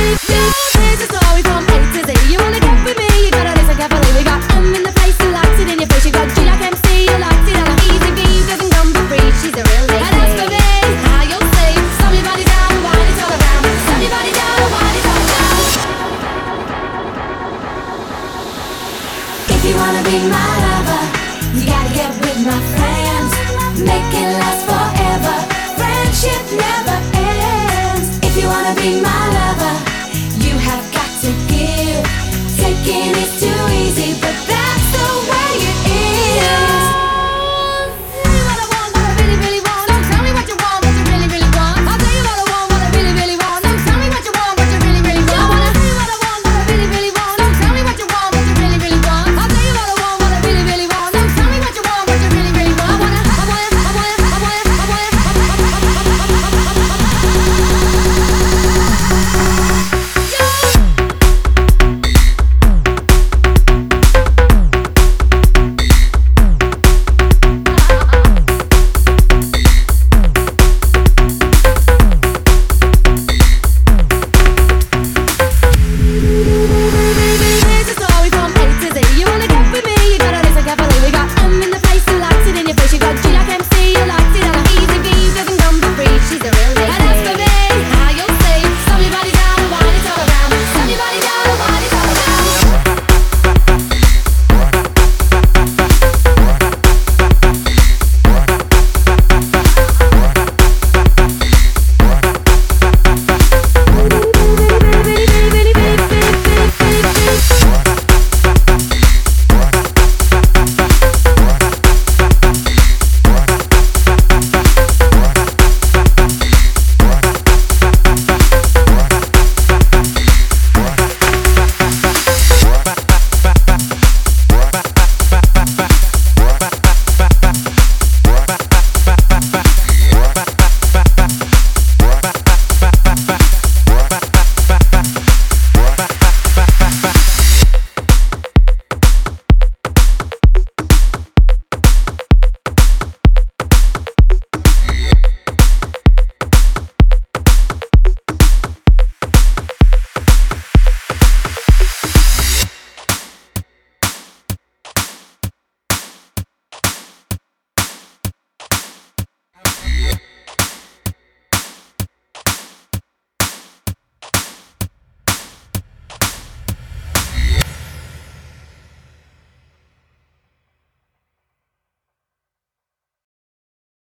Here's a story from A to Z. You wanna get with me, you gotta listen carefully. We got M in the place who likes it in your face. You got G like MC, who likes it on easy V, doesn't come for free. She's a real lady. And as for me, how you'll see, slow your body down, wind it all around. Slow your body down, wind it all around. If you wanna be my lover, you gotta get with my friends. Make it last forever. Friendship never ends. If you wanna be my